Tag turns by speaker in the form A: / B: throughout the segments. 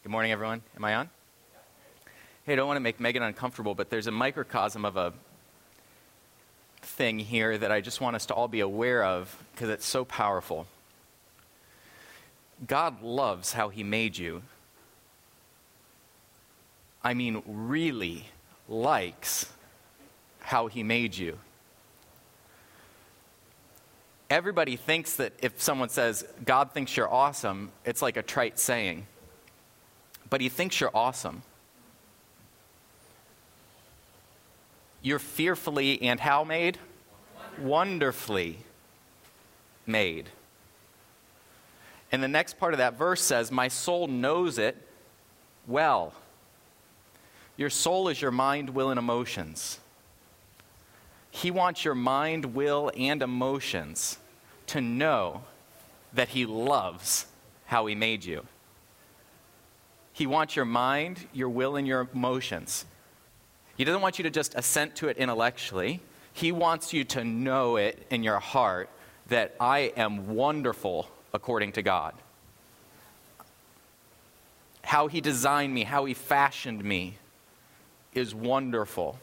A: Good morning, everyone. Am I on? Hey, I don't want to make Megan uncomfortable, but there's a microcosm of a thing here that I just want us to all be aware of because it's so powerful. God loves how he made you. I mean, really likes how he made you. Everybody thinks that if someone says, God thinks you're awesome, it's like a trite saying. But he thinks you're awesome. You're fearfully and how made? Wonderfully made. And the next part of that verse says, my soul knows it well. Your soul is your mind, will, and emotions. He wants your mind, will, and emotions to know that he loves how he made you. He wants your mind, your will, and your emotions. He doesn't want you to just assent to it intellectually. He wants you to know it in your heart that I am wonderful according to God. How he designed me, how he fashioned me is wonderful.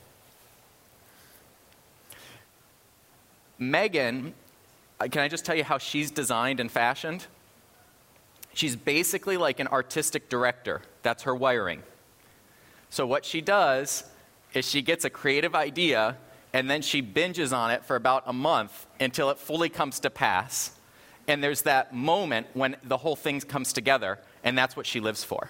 A: Megan, can I just tell you how she's designed and fashioned? She's basically like an artistic director. That's her wiring. So what she does is she gets a creative idea and then she binges on it for about a month until it fully comes to pass. And there's that moment when the whole thing comes together, and that's what she lives for.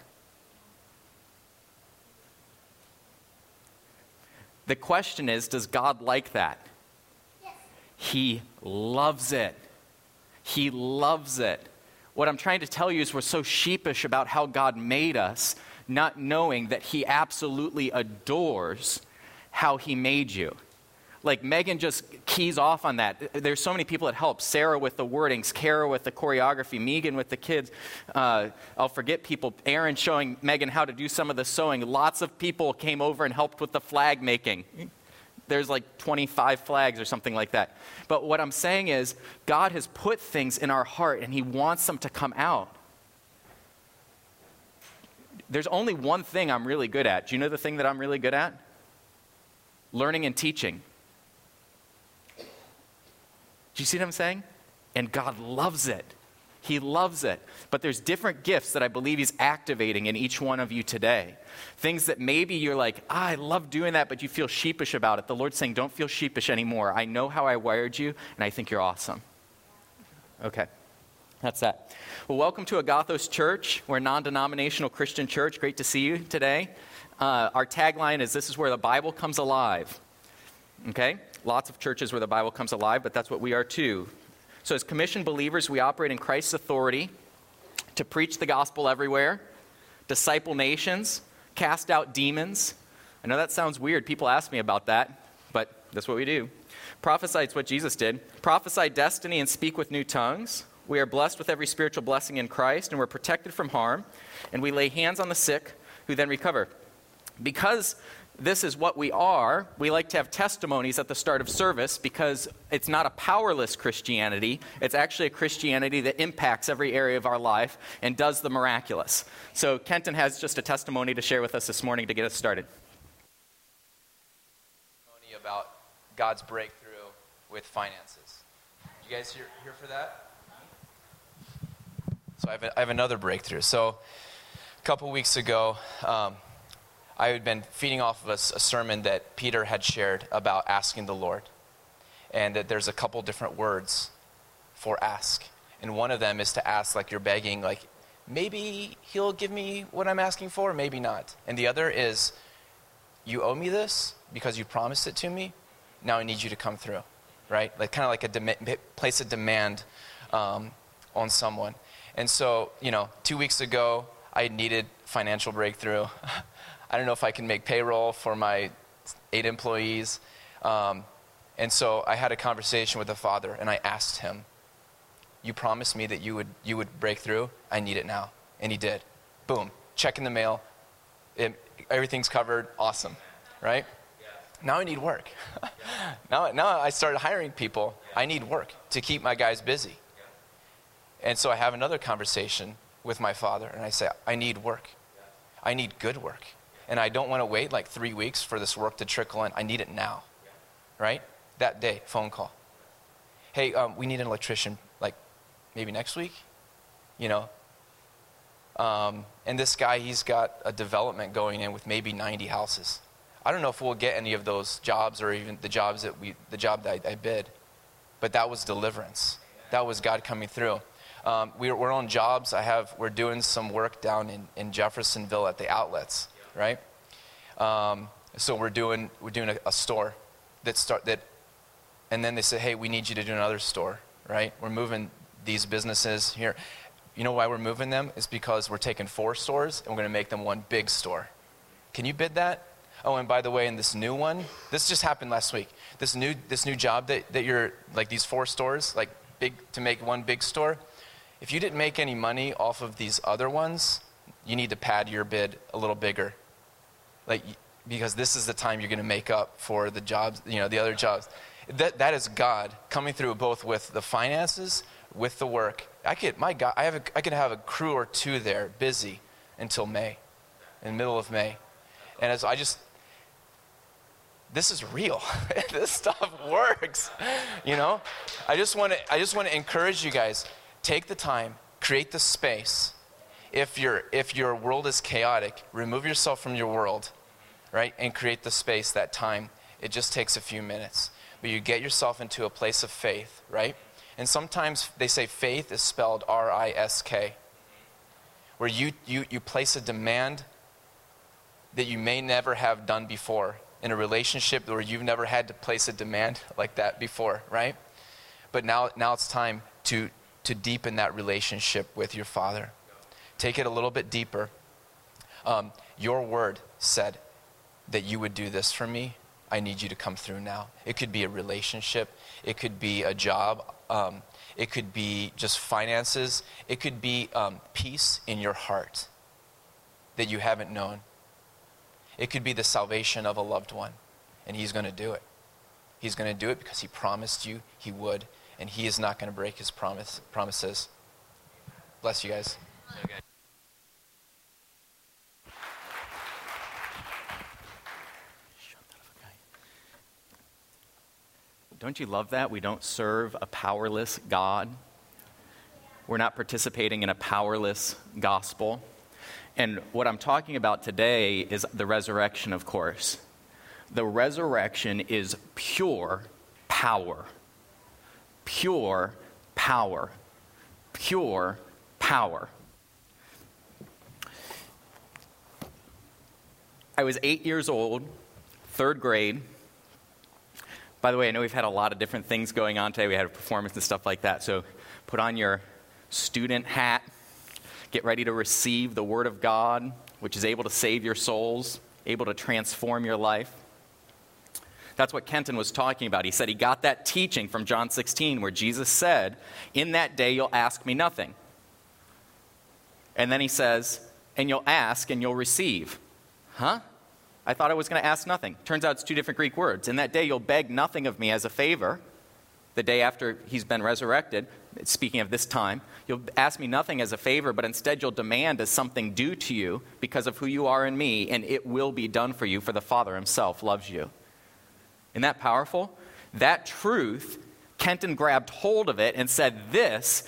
A: The question is, does God like that? Yes. He loves it. He loves it. What I'm trying to tell you is we're so sheepish about how God made us, not knowing that he absolutely adores how he made you. Like Megan just keys off on that. There's so many people that help. Sarah with the wordings, Kara with the choreography, Megan with the kids. I'll forget people. Aaron showing Megan how to do some of the sewing. Lots of people came over and helped with the flag making. There's like 25 flags or something like that. But what I'm saying is God has put things in our heart and he wants them to come out. There's only one thing I'm really good at. Do you know the thing that I'm really good at? Learning and teaching. Do you see what I'm saying? And God loves it. He loves it. But there's different gifts that I believe he's activating in each one of you today. Things that maybe you're like, I love doing that, but you feel sheepish about it. The Lord's saying, don't feel sheepish anymore. I know how I wired you, and I think you're awesome. Okay. That's that. Well, welcome to Agathos Church. We're a non-denominational Christian church. Great to see you today. Our tagline is, this is where the Bible comes alive. Okay? Lots of churches where the Bible comes alive, but that's what we are too. So as commissioned believers, we operate in Christ's authority to preach the gospel everywhere, disciple nations, cast out demons. I know that sounds weird. People ask me about that, but that's what we do. Prophesy, it's what Jesus did. Prophesy destiny and speak with new tongues. We are blessed with every spiritual blessing in Christ, and we're protected from harm, and we lay hands on the sick who then recover. Because this is what we are, we like to have testimonies at the start of service because it's not a powerless Christianity. It's actually a Christianity that impacts every area of our life and does the miraculous. So Kenton has just a testimony to share with us this morning to get us started.
B: About God's breakthrough with finances. Did you guys here for that? So I have another breakthrough. So a couple weeks ago, I had been feeding off of a sermon that Peter had shared about asking the Lord. And that there's a couple different words for ask. And one of them is to ask like you're begging, like maybe he'll give me what I'm asking for, maybe not. And the other is, you owe me this because you promised it to me. Now I need you to come through, right? Like kind of like a place a demand on someone. And so, 2 weeks ago, I needed financial breakthrough. I don't know if I can make payroll for my 8 employees. And so I had a conversation with the Father, and I asked him, you promised me that you would break through. I need it now. And he did. Boom. Check in the mail. Everything's covered. Awesome. Right? Now I need work. Now I started hiring people. I need work to keep my guys busy. And so I have another conversation with my Father, and I say, I need work. I need good work. And I don't want to wait like 3 weeks for this work to trickle in. I need it now, right? That day, phone call. Hey, we need an electrician, like maybe next week, you know. And this guy, he's got a development going in with maybe 90 houses. I don't know if we'll get any of those jobs or even the job that I bid, but that was deliverance. That was God coming through. We're on jobs. We're doing some work down in Jeffersonville at the outlets, right? So we're doing a store and then they say, hey, we need you to do another store, right? We're moving these businesses here. You know why we're moving them? It's because we're taking 4 stores and we're going to make them one big store. Can you bid that? Oh, and by the way, in this new one, this just happened last week. This new job that you're, like these 4 stores, like big, to make one big store. If you didn't make any money off of these other ones, you need to pad your bid a little bigger. Like, because this is the time you're going to make up for the jobs, you know, the other jobs. That is God coming through both with the finances, with the work. I could have a crew or 2 there busy until May, in the middle of May. And this is real. This stuff works, you know? I just want to encourage you guys, take the time, create the space. If your world is chaotic, remove yourself from your world, right? And create the space, that time. It just takes a few minutes. But you get yourself into a place of faith, right? And sometimes they say faith is spelled R-I-S-K, where you place a demand that you may never have done before in a relationship where you've never had to place a demand like that before, right? But now it's time to deepen that relationship with your Father. Take it a little bit deeper. Your word said that you would do this for me. I need you to come through now. It could be a relationship. It could be a job. It could be just finances. It could be peace in your heart that you haven't known. It could be the salvation of a loved one, and he's going to do it. He's going to do it because he promised you he would, and he is not going to break his promises. Bless you guys. Okay.
A: Don't you love that? We don't serve a powerless God. We're not participating in a powerless gospel. And what I'm talking about today is the resurrection, of course. The resurrection is pure power. Pure power. Pure power. I was 8 years old, 3rd grade. By the way, I know we've had a lot of different things going on today. We had a performance and stuff like that. So put on your student hat. Get ready to receive the Word of God, which is able to save your souls, able to transform your life. That's what Kenton was talking about. He said he got that teaching from John 16 where Jesus said, in that day you'll ask me nothing. And then he says, and you'll ask and you'll receive. Huh? I thought I was going to ask nothing. Turns out it's 2 different Greek words. In that day you'll beg nothing of me as a favor. The day after he's been resurrected, speaking of this time, you'll ask me nothing as a favor, but instead you'll demand as something due to you because of who you are in me, and it will be done for you, for the Father himself loves you. Isn't that powerful? That truth, Kenton grabbed hold of it and said, this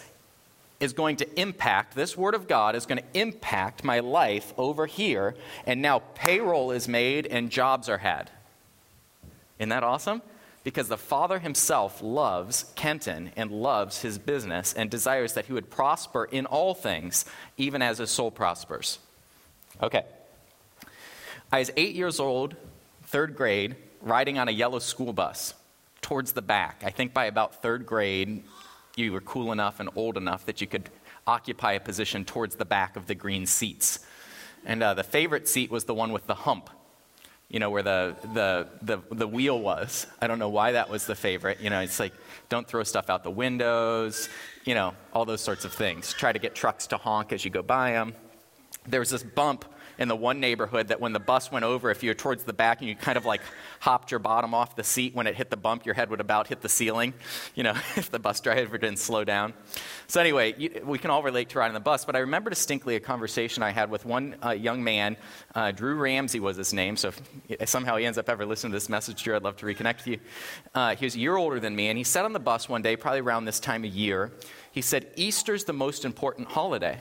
A: Word of God is going to impact my life over here, and now payroll is made and jobs are had. Isn't that awesome? Because the Father himself loves Kenton and loves his business and desires that he would prosper in all things, even as his soul prospers. Okay. I was 8 years old, 3rd grade, riding on a yellow school bus towards the back. I think by about 3rd grade, you were cool enough and old enough that you could occupy a position towards the back of the green seats. And the favorite seat was the one with the hump. You know, where the wheel was. I don't know why that was the favorite. You know, it's like, don't throw stuff out the windows, you know, all those sorts of things. Try to get trucks to honk as you go by them. there was this bump in the one neighborhood that when the bus went over, if you were towards the back and you kind of like hopped your bottom off the seat, when it hit the bump, your head would about hit the ceiling, if the bus driver didn't slow down. So anyway, we can all relate to riding the bus, but I remember distinctly a conversation I had with one young man. Drew Ramsey was his name, so if somehow he ends up ever listening to this message, Drew, I'd love to reconnect with you. He was a year older than me, and he said on the bus one day, probably around this time of year, he said, "Easter's the most important holiday."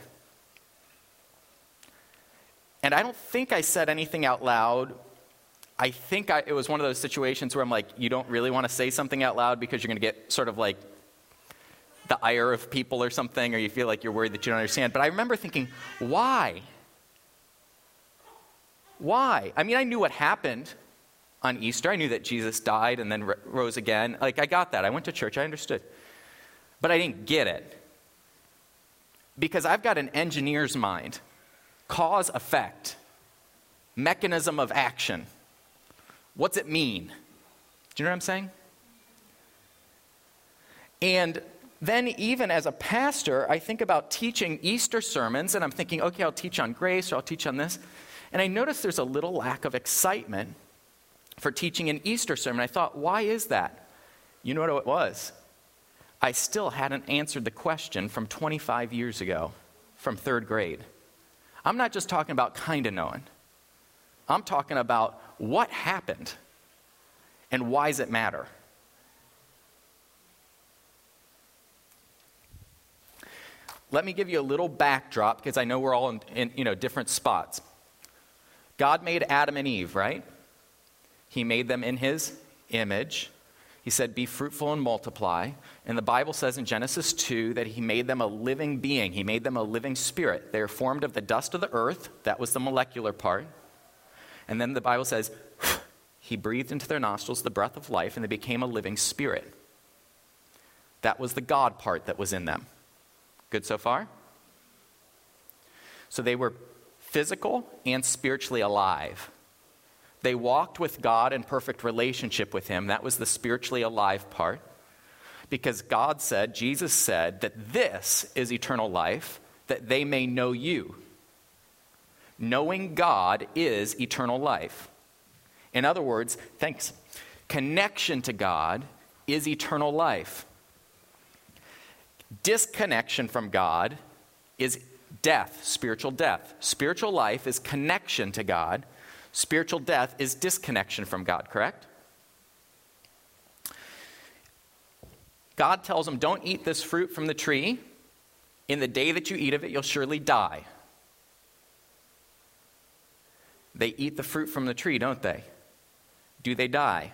A: And I don't think I said anything out loud. I think it was one of those situations where I'm like, you don't really want to say something out loud because you're going to get sort of like the ire of people or something, or you feel like you're worried that you don't understand. But I remember thinking, why? Why? I mean, I knew what happened on Easter. I knew that Jesus died and then rose again. Like, I got that. I went to church. I understood. But I didn't get it. Because I've got an engineer's mind. Cause, effect, mechanism of action. What's it mean? Do you know what I'm saying? And then even as a pastor, I think about teaching Easter sermons, and I'm thinking, okay, I'll teach on grace, or I'll teach on this. And I noticed there's a little lack of excitement for teaching an Easter sermon. I thought, why is that? You know what it was? I still hadn't answered the question from 25 years ago, from third grade. I'm not just talking about kind of knowing. I'm talking about what happened and why does it matter? Let me give you a little backdrop because I know we're all in different spots. God made Adam and Eve, right? He made them in his image. He said, be fruitful and multiply. And the Bible says in Genesis 2 that he made them a living being. He made them a living spirit. They are formed of the dust of the earth. That was the molecular part. And then the Bible says, he breathed into their nostrils the breath of life, and they became a living spirit. That was the God part that was in them. Good so far? So they were physical and spiritually alive. They walked with God in perfect relationship with him. That was the spiritually alive part. Because God said, Jesus said, that this is eternal life, that they may know you. Knowing God is eternal life. In other words, connection to God is eternal life. Disconnection from God is death, spiritual death. Spiritual life is connection to God. Spiritual death is disconnection from God, correct? God tells them, don't eat this fruit from the tree. In the day that you eat of it, you'll surely die. They eat the fruit from the tree, don't they? Do they die?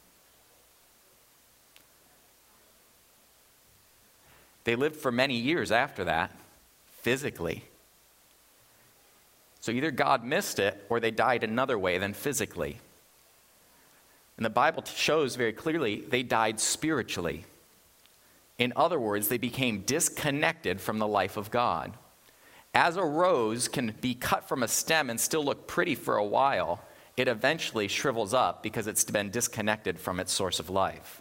A: They lived for many years after that, physically. So either God missed it or they died another way than physically. And the Bible shows very clearly they died spiritually. In other words, they became disconnected from the life of God. As a rose can be cut from a stem and still look pretty for a while, it eventually shrivels up because it's been disconnected from its source of life.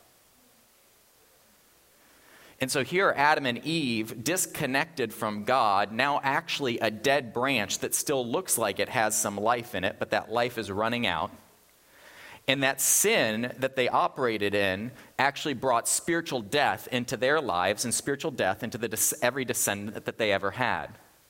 A: And so here are Adam and Eve, disconnected from God, now actually a dead branch that still looks like it has some life in it, but that life is running out. And that sin that they operated in actually brought spiritual death into their lives and spiritual death into every descendant that they ever had.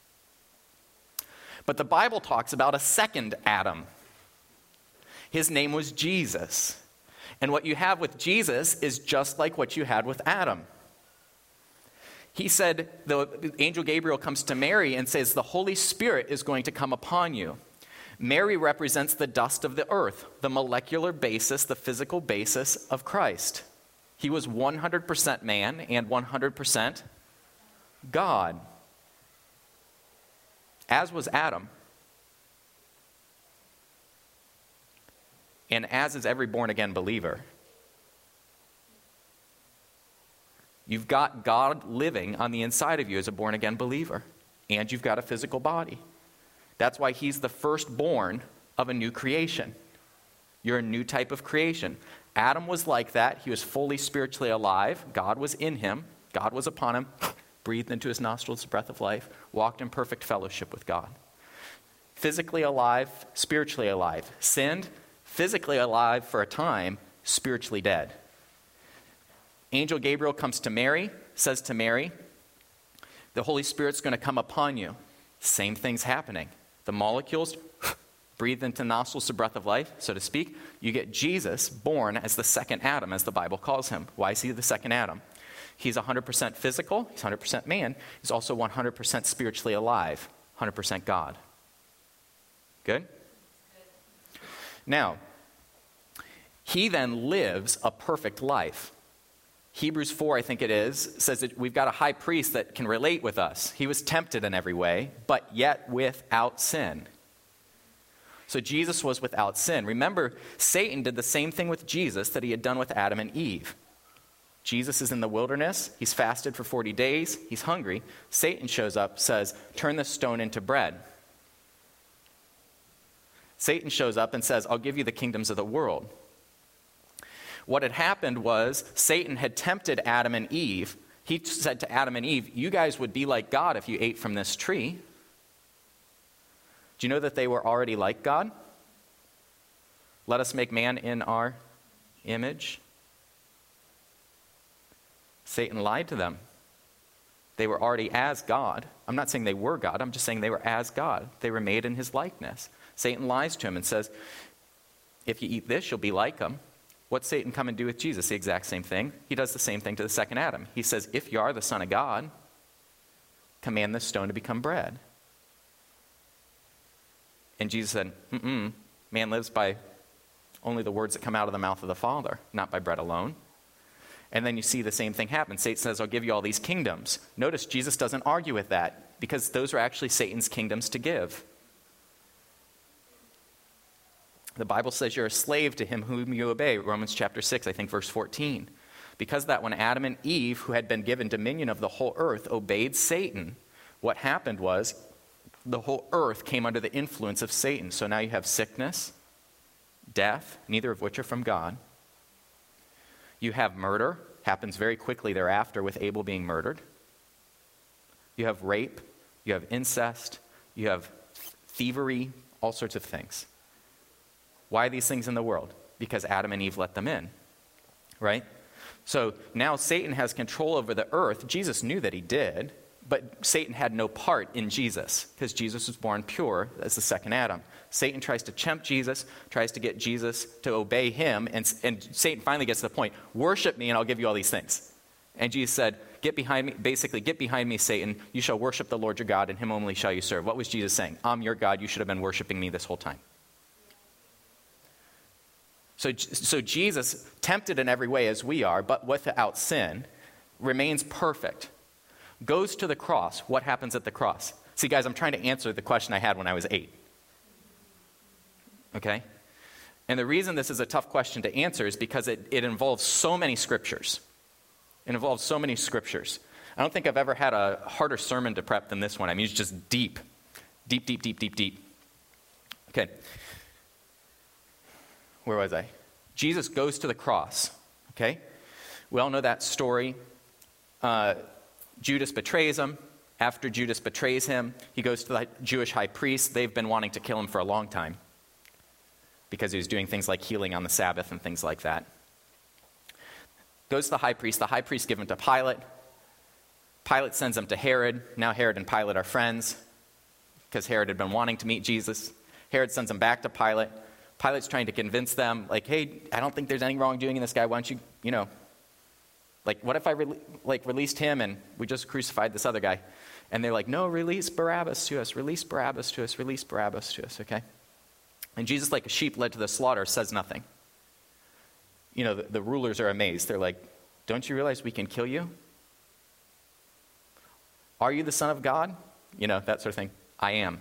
A: But the Bible talks about a second Adam. His name was Jesus. And what you have with Jesus is just like what you had with Adam. He said, the angel Gabriel comes to Mary and says, the Holy Spirit is going to come upon you. Mary represents the dust of the earth, the molecular basis, the physical basis of Christ. He was 100% man and 100% God, as was Adam. And as is every born-again believer. You've got God living on the inside of you as a born-again believer. And you've got a physical body. That's why he's the firstborn of a new creation. You're a new type of creation. Adam was like that. He was fully spiritually alive. God was in him. God was upon him. Breathed into his nostrils the breath of life. Walked in perfect fellowship with God. physically alive, spiritually alive. Sinned, physically alive for a time, spiritually dead. Angel Gabriel comes to Mary, says to Mary, the Holy Spirit's going to come upon you. Same thing's happening. The molecules breathe into nostrils the breath of life, so to speak. You get Jesus born as the second Adam, as the Bible calls him. Why is he the second Adam? He's 100% physical, he's 100% man. He's also 100% spiritually alive, 100% God. Good? Now, he then lives a perfect life. Hebrews 4, I think it is, says that we've got a high priest that can relate with us. He was tempted in every way, but yet without sin. So Jesus was without sin. Remember, Satan did the same thing with Jesus that he had done with Adam and Eve. Jesus is in the wilderness. He's fasted for 40 days. He's hungry. Satan shows up, says, turn this stone into bread. Satan shows up and says, I'll give you the kingdoms of the world. What had happened was Satan had tempted Adam and Eve. He said to Adam and Eve, you guys would be like God if you ate from this tree. Do you know that they were already like God? Let us make man in our image. Satan lied to them. They were already as God. I'm not saying they were God. I'm just saying they were as God. They were made in his likeness. Satan lies to him and says, if you eat this, you'll be like him. What's Satan come and do with Jesus? The exact same thing. He does the same thing to the second Adam. He says, if you are the Son of God, command this stone to become bread. And Jesus said, man lives by only the words that come out of the mouth of the Father, not by bread alone. And then you see the same thing happen. Satan says, I'll give you all these kingdoms. Notice Jesus doesn't argue with that because those are actually Satan's kingdoms to give. The Bible says you're a slave to him whom you obey. Romans chapter 6, I think verse 14. Because of that, when Adam and Eve, who had been given dominion of the whole earth, obeyed Satan, what happened was the whole earth came under the influence of Satan. So now you have sickness, death, neither of which are from God. You have murder, happens very quickly thereafter with Abel being murdered. You have rape, you have incest, you have thievery, all sorts of things. Why are these things in the world? Because Adam and Eve let them in, right? So now Satan has control over the earth. Jesus knew that he did, but Satan had no part in Jesus because Jesus was born pure as the second Adam. Satan tries to tempt Jesus, tries to get Jesus to obey him, and Satan finally gets to the point, worship me and I'll give you all these things. And Jesus said, get behind me, basically, get behind me, Satan. You shall worship the Lord your God, and him only shall you serve. What was Jesus saying? I'm your God. You should have been worshiping me this whole time. So Jesus, tempted in every way as we are, but without sin, remains perfect, goes to the cross. What happens at the cross? See, guys, I'm trying to answer the question I had when I was 8. Okay? And the reason this is a tough question to answer is because it involves so many scriptures. It involves so many scriptures. I don't think I've ever had a harder sermon to prep than this one. I mean, it's just deep. Deep, deep, deep, deep, deep. Okay. Where was I? Jesus goes to the cross, okay? We all know that story. Judas betrays him. After Judas betrays him, he goes to the Jewish high priest. They've been wanting to kill him for a long time because he was doing things like healing on the Sabbath and things like that. Goes to the high priest. The high priest gives him to Pilate. Pilate sends him to Herod. Now Herod and Pilate are friends because Herod had been wanting to meet Jesus. Herod sends him back to Pilate. Pilate's trying to convince them, like, hey, I don't think there's any wrongdoing in this guy. Why don't you, what if I released him and we just crucified this other guy? And they're like, no, release Barabbas to us, release Barabbas to us, release Barabbas to us, okay? And Jesus, like a sheep led to the slaughter, says nothing. The rulers are amazed. They're like, don't you realize we can kill you? Are you the Son of God? That sort of thing. I am.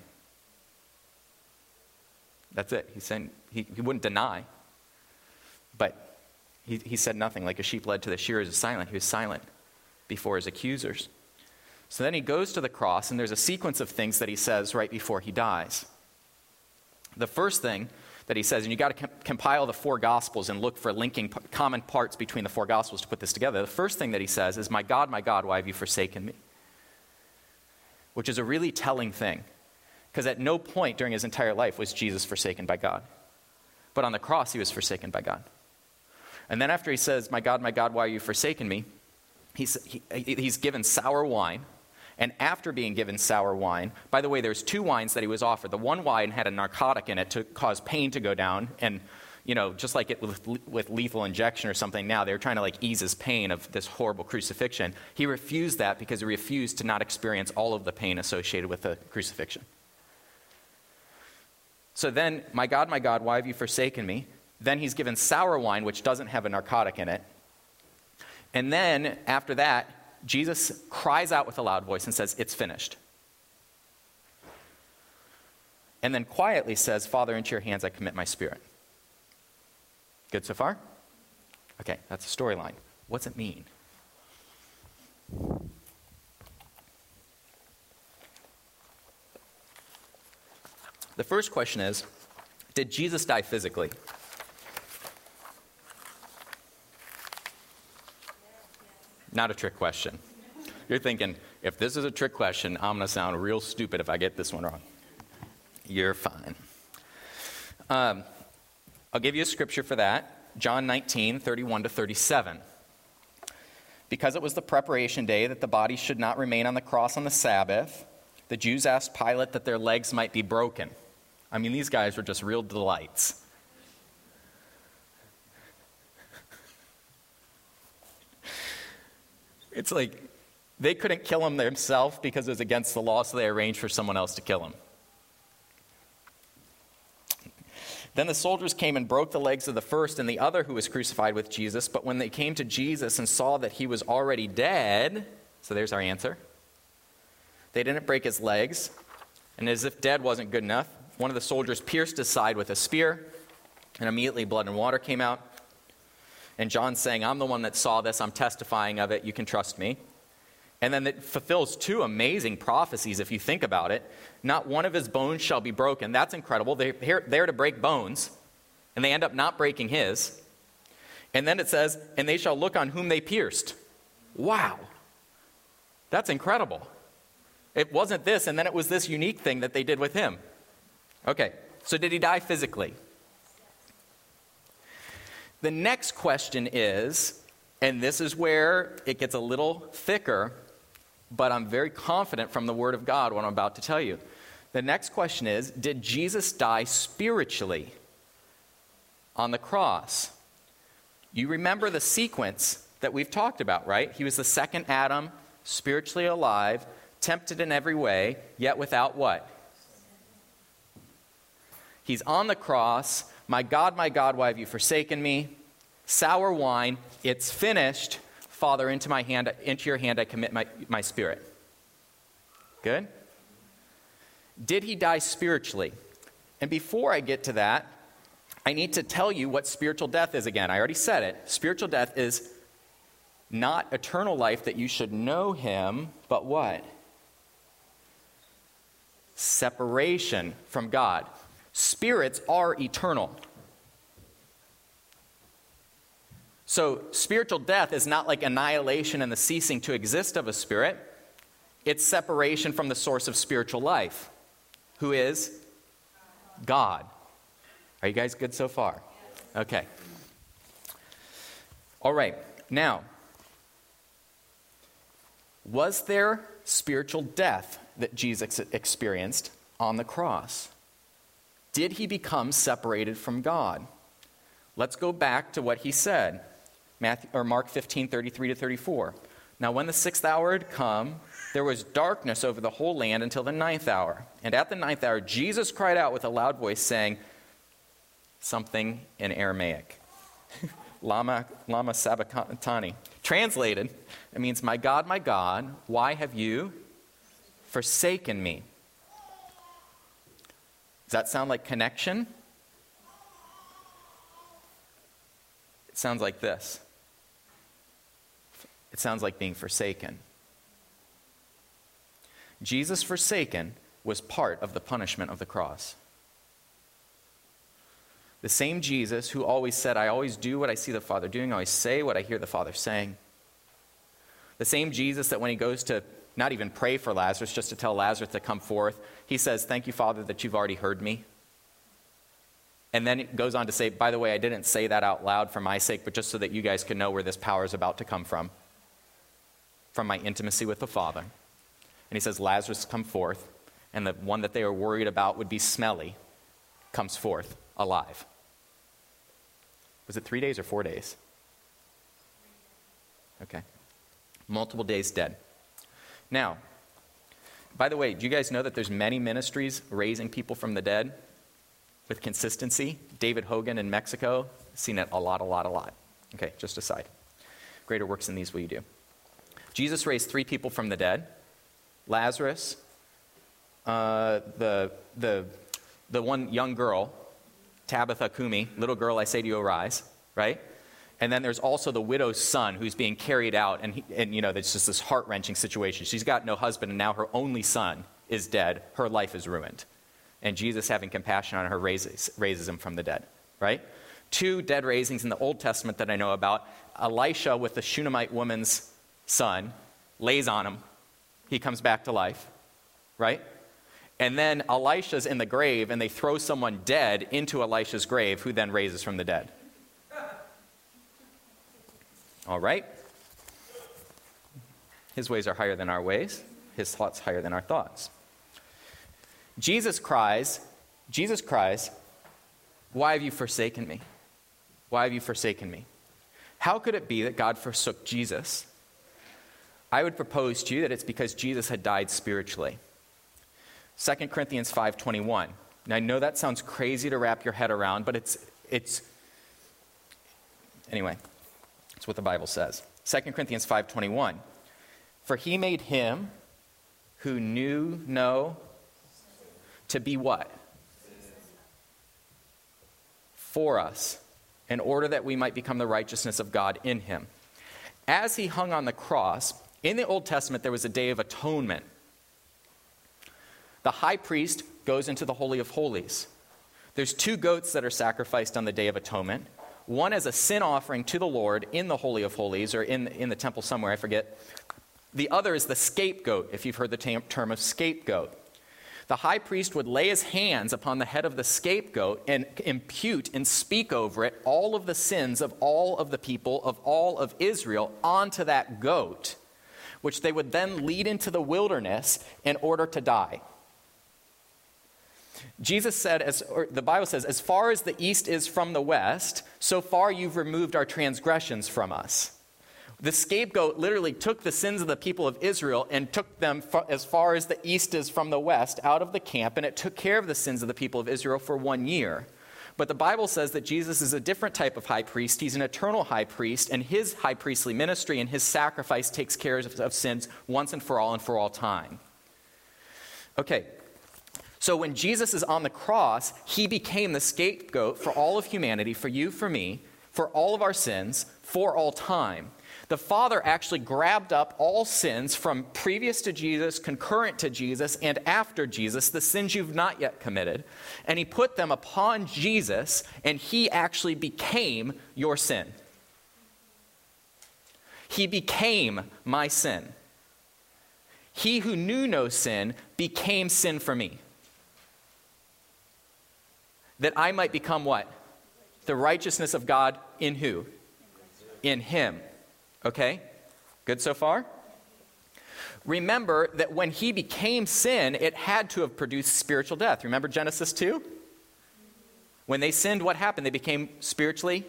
A: That's it. He's saying he wouldn't deny. But he said nothing. Like a sheep led to the shearers is silent. He was silent before his accusers. So then he goes to the cross, and there's a sequence of things that he says right before he dies. The first thing that he says, and you got to compile the 4 Gospels and look for linking common parts between the 4 Gospels to put this together. The first thing that he says is, my God, why have you forsaken me? Which is a really telling thing. Because at no point during his entire life was Jesus forsaken by God. But on the cross, he was forsaken by God. And then after he says, my God, why are you forsaken me? He's given sour wine. And after being given sour wine, by the way, there's 2 wines that he was offered. The one wine had a narcotic in it to cause pain to go down. And, just like it with lethal injection or something now, they were trying to ease his pain of this horrible crucifixion. He refused that because he refused to not experience all of the pain associated with the crucifixion. So then, my God, why have you forsaken me? Then he's given sour wine, which doesn't have a narcotic in it. And then, after that, Jesus cries out with a loud voice and says, it's finished. And then quietly says, Father, into your hands I commit my spirit. Good so far? Okay, that's a storyline. What's it mean? The first question is, did Jesus die physically? Not a trick question. You're thinking, if this is a trick question, I'm going to sound real stupid if I get this one wrong. You're fine. I'll give you a scripture for that. John 19, 31 to 37. Because it was the preparation day that the body should not remain on the cross on the Sabbath, the Jews asked Pilate that their legs might be broken. I mean, these guys were just real delights. It's like they couldn't kill him themselves because it was against the law, so they arranged for someone else to kill him. Then the soldiers came and broke the legs of the first and the other who was crucified with Jesus. But when they came to Jesus and saw that he was already dead, so there's our answer, they didn't break his legs. And as if dead wasn't good enough, one of the soldiers pierced his side with a spear, and immediately blood and water came out. And John's saying, I'm the one that saw this, I'm testifying of it, you can trust me. And then it fulfills 2 amazing prophecies if you think about it. Not one of his bones shall be broken. That's incredible. They're there to break bones, and they end up not breaking his. And then it says, and they shall look on whom they pierced. Wow. That's incredible. It wasn't this, and then it was this unique thing that they did with him. Okay, so did he die physically? The next question is, and this is where it gets a little thicker, but I'm very confident from the Word of God what I'm about to tell you. The next question is, did Jesus die spiritually on the cross? You remember the sequence that we've talked about, right? He was the second Adam, spiritually alive, tempted in every way, yet without what? He's on the cross. My God, why have you forsaken me? Sour wine, it's finished. Father, into your hand I commit my spirit. Good? Did he die spiritually? And before I get to that, I need to tell you what spiritual death is again. I already said it. Spiritual death is not eternal life that you should know him, but what? Separation from God. Spirits are eternal. So spiritual death is not like annihilation and the ceasing to exist of a spirit. It's separation from the source of spiritual life, who is God. Are you guys good so far? Okay. All right. Now, was there spiritual death that Jesus experienced on the cross? Did he become separated from God? Let's go back to what he said. Mark 15, 33 to 34. Now when the 6th hour had come, there was darkness over the whole land until the 9th hour. And at the 9th hour, Jesus cried out with a loud voice, saying something in Aramaic. Lama sabachthani. Translated, it means, my God, why have you forsaken me? Does that sound like connection? It sounds like this. It sounds like being forsaken. Jesus forsaken was part of the punishment of the cross. The same Jesus who always said, I always do what I see the Father doing, I always say what I hear the Father saying. The same Jesus that when he goes to not even pray for Lazarus, just to tell Lazarus to come forth. He says, "Thank you, Father, that you've already heard me." And then it goes on to say, "By the way, I didn't say that out loud for my sake, but just so that you guys can know where this power is about to come from my intimacy with the Father." And he says, "Lazarus, come forth." And the one that they were worried about would be smelly comes forth alive. Was it 3 days or 4 days? Okay. Multiple days dead. Now, by the way, do you guys know that there's many ministries raising people from the dead with consistency? David Hogan in Mexico, seen it a lot. Okay, just aside. Greater works than these will you do. Jesus raised 3 people from the dead. Lazarus, the one young girl, Tabitha Kumi, little girl, I say to you, arise, right? And then there's also the widow's son who's being carried out, and there's just this heart-wrenching situation. She's got no husband, and now her only son is dead. Her life is ruined. And Jesus, having compassion on her, raises him from the dead, right? 2 dead raisings in the Old Testament that I know about. Elisha with the Shunammite woman's son lays on him. He comes back to life, right? And then Elisha's in the grave, and they throw someone dead into Elisha's grave, who then raises from the dead. All right? His ways are higher than our ways. His thoughts higher than our thoughts. Jesus cries, "Why have you forsaken me? Why have you forsaken me?" How could it be that God forsook Jesus? I would propose to you that it's because Jesus had died spiritually. 2 Corinthians 5:21. Now, I know that sounds crazy to wrap your head around, but anyway, it's what the Bible says. 2 Corinthians 5:21. "For he made him who knew no to be" what? "For us, in order that we might become the righteousness of God in him." As he hung on the cross, in the Old Testament, there was a day of atonement. The high priest goes into the Holy of Holies. There's 2 goats that are sacrificed on the Day of Atonement. One as a sin offering to the Lord in the Holy of Holies, or in the temple somewhere, I forget. The other is the scapegoat, if you've heard the term of scapegoat. The high priest would lay his hands upon the head of the scapegoat and impute and speak over it all of the sins of all of the people of all of Israel onto that goat, which they would then lead into the wilderness in order to die. Jesus said, the Bible says, "As far as the east is from the west, so far you've removed our transgressions from us." The scapegoat literally took the sins of the people of Israel and took them as far as the east is from the west out of the camp, and it took care of the sins of the people of Israel for 1 year. But the Bible says that Jesus is a different type of high priest. He's an eternal high priest, and his high priestly ministry and his sacrifice takes care of sins once and for all time. Okay. So when Jesus is on the cross, he became the scapegoat for all of humanity, for you, for me, for all of our sins, for all time. The Father actually grabbed up all sins from previous to Jesus, concurrent to Jesus, and after Jesus, the sins you've not yet committed, and he put them upon Jesus, and he actually became your sin. He became my sin. He who knew no sin became sin for me. That I might become what? The righteousness of God in who? In him. Okay? Good so far? Remember that when he became sin, it had to have produced spiritual death. Remember Genesis 2? When they sinned, what happened? They became spiritually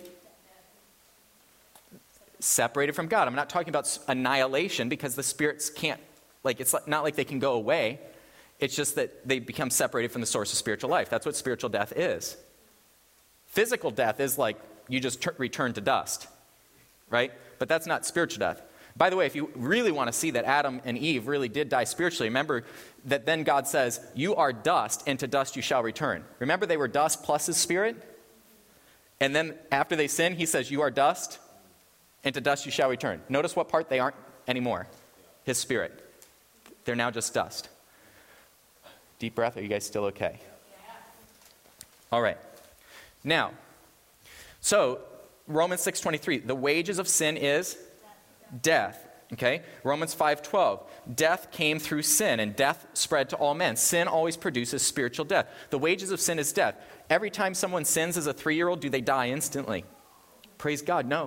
A: separated from God. I'm not talking about annihilation, because the spirits can't, it's not like they can go away. It's just that they become separated from the source of spiritual life. That's what spiritual death is. Physical death is like you just return to dust, right? But that's not spiritual death. By the way, if you really want to see that Adam and Eve really did die spiritually, remember that then God says, "You are dust, and to dust you shall return." Remember, they were dust plus his spirit? And then after they sin, he says, "You are dust, and to dust you shall return." Notice what part they aren't anymore. His spirit. They're now just dust. Deep breath. Are you guys still okay? All right. Now, so Romans 6:23, the wages of sin is death. Okay? Romans 5:12. Death came through sin, and death spread to all men. Sin always produces spiritual death. The wages of sin is death. Every time someone sins as a 3-year-old, do they die instantly? Praise God, no.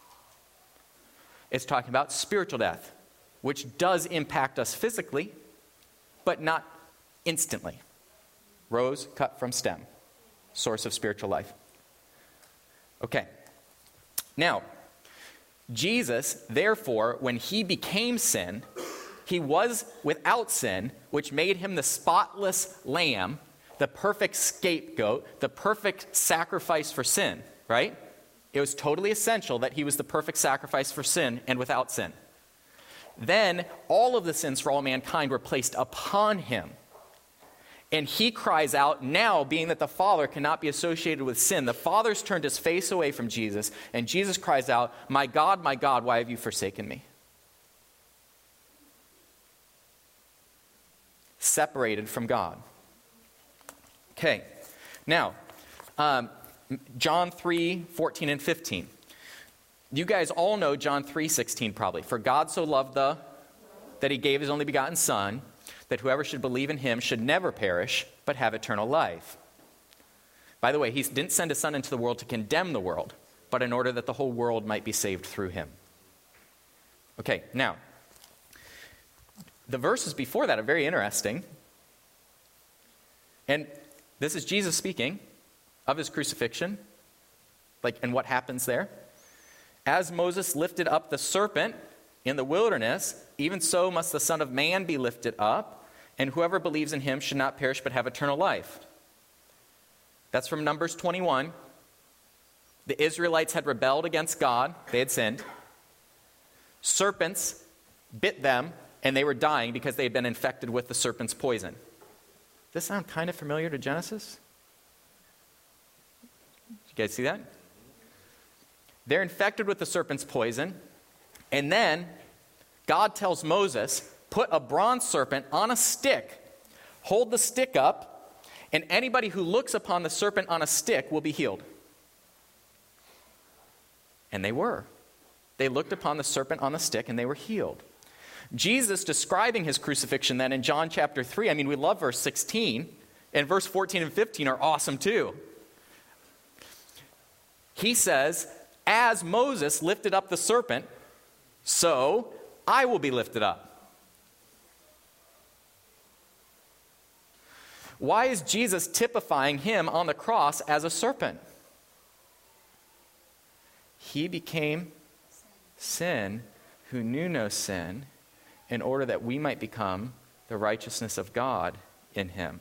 A: It's talking about spiritual death, which does impact us physically, but not instantly. Rose cut from stem, source of spiritual life. Okay. Now, Jesus, therefore, when he became sin, he was without sin, which made him the spotless lamb, the perfect scapegoat, the perfect sacrifice for sin, right? It was totally essential that he was the perfect sacrifice for sin and without sin. Then all of the sins for all mankind were placed upon him. And he cries out, now, being that the Father cannot be associated with sin, the Father's turned his face away from Jesus, and Jesus cries out, my God, why have you forsaken me? Separated from God. Okay, now, John 3:14 and 15. You guys all know John 3:16 probably. For God so loved that he gave his only begotten Son, that whoever should believe in him should never perish, but have eternal life. By the way, he didn't send his Son into the world to condemn the world, but in order that the whole world might be saved through him. Okay, now, the verses before that are very interesting. And this is Jesus speaking of his crucifixion, and what happens there. As Moses lifted up the serpent in the wilderness, even so must the Son of Man be lifted up, and whoever believes in him should not perish but have eternal life. That's from Numbers 21. The Israelites had rebelled against God. They had sinned. Serpents bit them, and they were dying because they had been infected with the serpent's poison. Does this sound kind of familiar to Genesis? Did you guys see that? They're infected with the serpent's poison, and then God tells Moses, put a bronze serpent on a stick, hold the stick up, and anybody who looks upon the serpent on a stick will be healed. And they were. They looked upon the serpent on the stick and they were healed. Jesus describing his crucifixion then in John chapter 3, we love verse 16, and verse 14 and 15 are awesome too. He says, as Moses lifted up the serpent, so I will be lifted up. Why is Jesus typifying him on the cross as a serpent? He became sin who knew no sin in order that we might become the righteousness of God in him.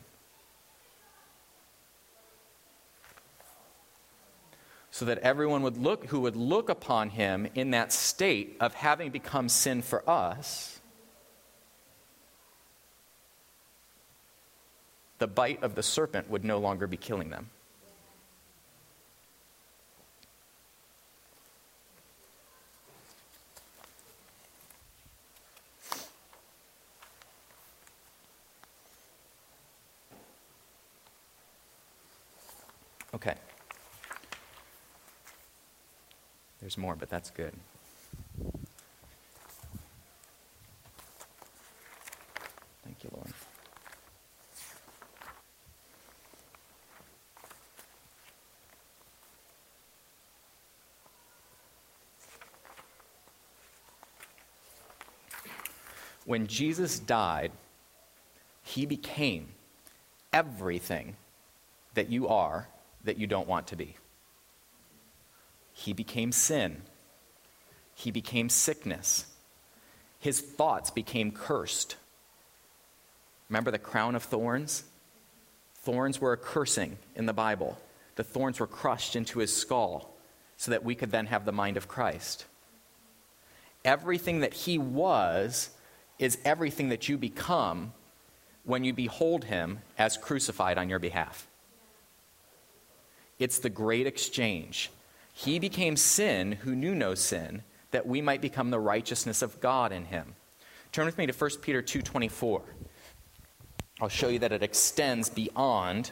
A: So that everyone who would look upon him in that state of having become sin for us, the bite of the serpent would no longer be killing them. Okay. There's more, but that's good. Thank you, Lord. When Jesus died, he became everything that you are that you don't want to be. He became sin. He became sickness. His thoughts became cursed. Remember the crown of thorns? Thorns were a cursing in the Bible. The thorns were crushed into his skull so that we could then have the mind of Christ. Everything that he was is everything that you become when you behold him as crucified on your behalf. It's the great exchange. He became sin who knew no sin, that we might become the righteousness of God in him. Turn with me to 1 Peter 2:24. I'll show you that it extends beyond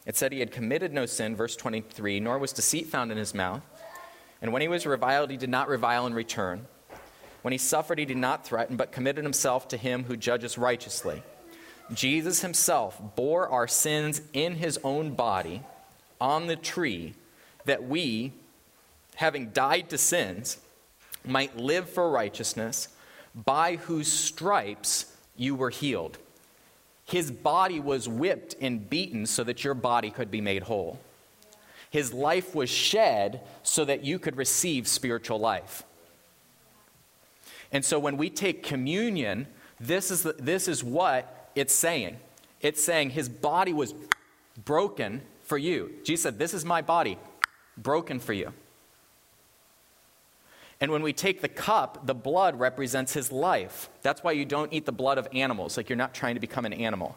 A: It said he had committed no sin, verse 23, nor was deceit found in his mouth. And when he was reviled, he did not revile in return. When he suffered, he did not threaten, but committed himself to him who judges righteously. Jesus himself bore our sins in his own body on the tree, that we, having died to sins, might live for righteousness, by whose stripes you were healed. His body was whipped and beaten so that your body could be made whole. His life was shed so that you could receive spiritual life. And so when we take communion, this is what it's saying. It's saying his body was broken for you. Jesus said, this is my body, broken for you. And when we take the cup, the blood represents his life. That's why you don't eat the blood of animals, like you're not trying to become an animal.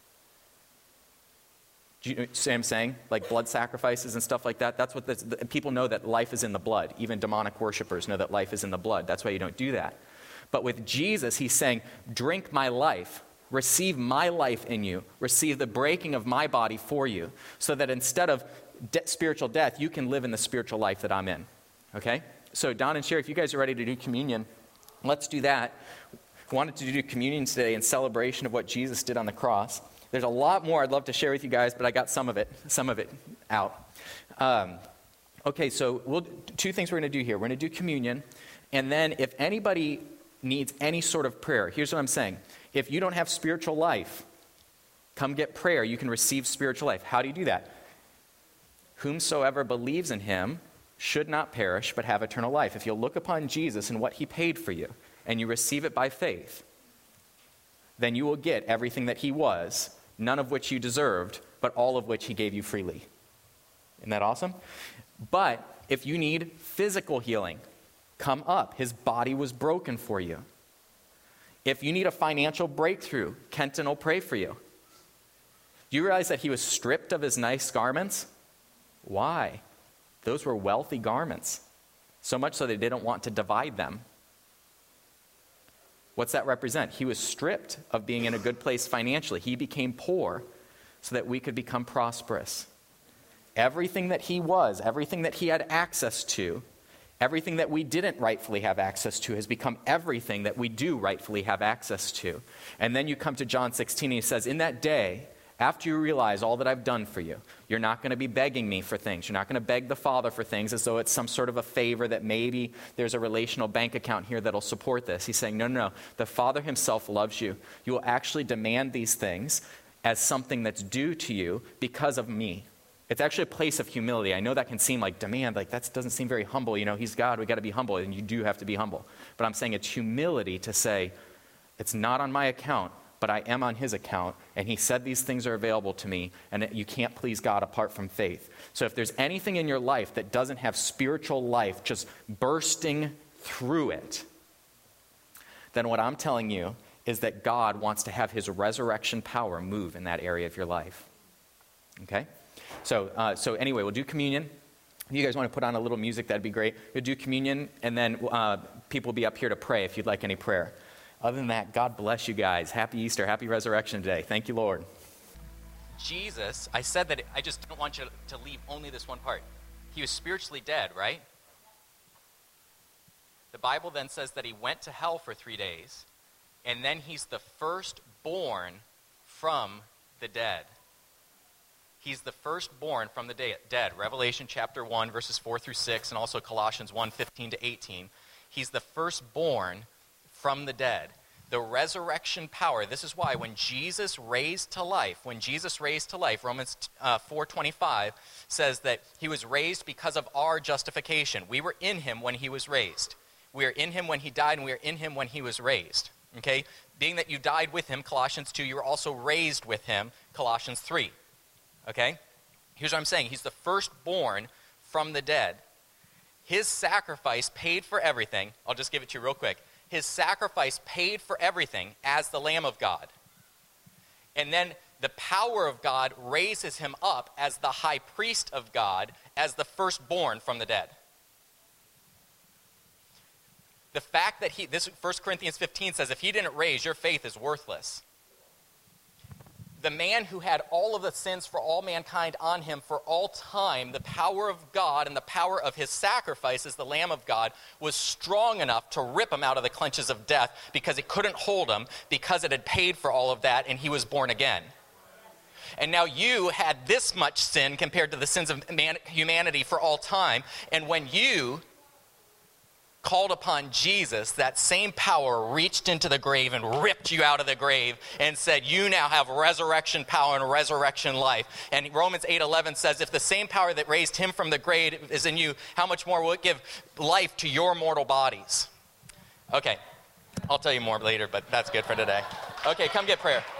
A: Do you see what I'm saying? Like blood sacrifices and stuff like that. That's what people know, that life is in the blood. Even demonic worshipers know that life is in the blood. That's why you don't do that. But with Jesus, he's saying, drink my life. Receive my life in you. Receive the breaking of my body for you. So that instead of spiritual death, you can live in the spiritual life that I'm in. Okay? So Don and Sherry, if you guys are ready to do communion, let's do that. I wanted to do communion today in celebration of what Jesus did on the cross. There's a lot more I'd love to share with you guys, but I got some of it out. Okay, so two things we're going to do here. We're going to do communion, and then if anybody needs any sort of prayer, here's what I'm saying. If you don't have spiritual life, come get prayer. You can receive spiritual life. How do you do that? Whomsoever believes in him should not perish, but have eternal life. If you'll look upon Jesus and what he paid for you, and you receive it by faith, then you will get everything that he was, none of which you deserved, but all of which he gave you freely. Isn't that awesome? But if you need physical healing, come up. His body was broken for you. If you need a financial breakthrough, Kenton will pray for you. Do you realize that he was stripped of his nice garments? Why? Those were wealthy garments, so much so they didn't want to divide them. What's that represent? He was stripped of being in a good place financially. He became poor so that we could become prosperous. Everything that he was, everything that he had access to, everything that we didn't rightfully have access to has become everything that we do rightfully have access to. And then you come to John 16 and he says, in that day, after you realize all that I've done for you, you're not going to be begging me for things. You're not going to beg the Father for things as though it's some sort of a favor that maybe there's a relational bank account here that'll support this. He's saying, no. The Father himself loves you. You will actually demand these things as something that's due to you because of me. It's actually a place of humility. I know that can seem like demand, like that doesn't seem very humble. You know, he's God, we got to be humble, and you do have to be humble. But I'm saying it's humility to say, it's not on my account, but I am on his account, and he said these things are available to me, and that you can't please God apart from faith. So if there's anything in your life that doesn't have spiritual life just bursting through it, then what I'm telling you is that God wants to have his resurrection power move in that area of your life. Okay? So anyway, we'll do communion. If you guys want to put on a little music, that'd be great. We'll do communion, and then people will be up here to pray if you'd like any prayer. Other than that, God bless you guys. Happy Easter. Happy Resurrection Day. Thank you, Lord. Jesus, I said that I just don't want you to leave only this one part. He was spiritually dead, right? The Bible then says that he went to hell for 3 days, and then he's the firstborn from the dead. He's the firstborn from the dead. Revelation chapter 1, verses 4 through 6, and also Colossians 1, 15 to 18. He's the firstborn from the dead. The resurrection power, this is why when Jesus raised to life, Romans 4:25 says that he was raised because of our justification. We were in him when he was raised. We are in him when he died, and we are in him when he was raised. Okay? Being that you died with him, Colossians 2, you were also raised with him, Colossians 3. Okay? Here's what I'm saying. He's the firstborn from the dead. His sacrifice paid for everything. I'll just give it to you real quick. His sacrifice paid for everything as the Lamb of God. And then the power of God raises him up as the high priest of God, as the firstborn from the dead. The fact that 1 Corinthians 15 says, if he didn't raise, your faith is worthless. the man who had all of the sins for all mankind on him for all time, the power of God and the power of his sacrifice as the Lamb of God was strong enough to rip him out of the clutches of death because it couldn't hold him, because it had paid for all of that, and he was born again. And now you had this much sin compared to the sins of humanity for all time, and when you called upon Jesus, that same power reached into the grave and ripped you out of the grave and said, you now have resurrection power and resurrection life. And Romans 8:11 says, if the same power that raised him from the grave is in you, how much more will it give life to your mortal bodies? Okay, I'll tell you more later, but that's good for today. Okay, come get prayer.